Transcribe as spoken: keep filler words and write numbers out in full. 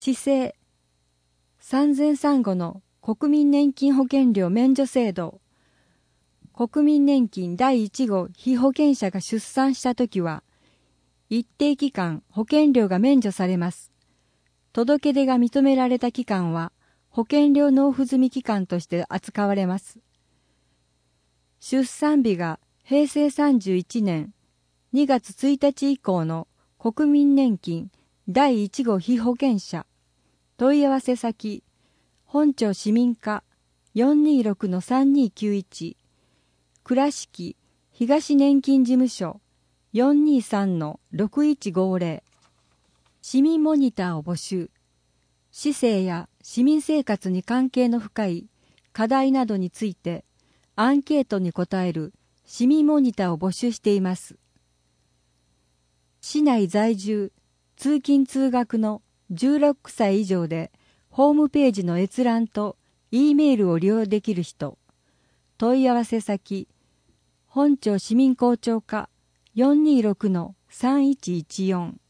市政、産前産後の国民年金保険料免除制度、国民年金だいいち号被保険者が出産したときは、一定期間保険料が免除されます。届け出が認められた期間は、保険料納付済み期間として扱われます。出産日がへいせいさんじゅういちねんにがつついたち以降の国民年金だいいち号被保険者、問い合わせ先、本町市民課 よんにーろくのさんにーきゅういち、倉敷東年金事務所 よんにーさんのろくいちごぜろ、市民モニターを募集。市政や市民生活に関係の深い課題などについてアンケートに答える市民モニターを募集しています。市内在住、通勤通学のじゅうろくさい以上でホームページの閲覧と E メールを利用できる人、問い合わせ先、本町市民公聴課 よんにーろくのさんいちいちよん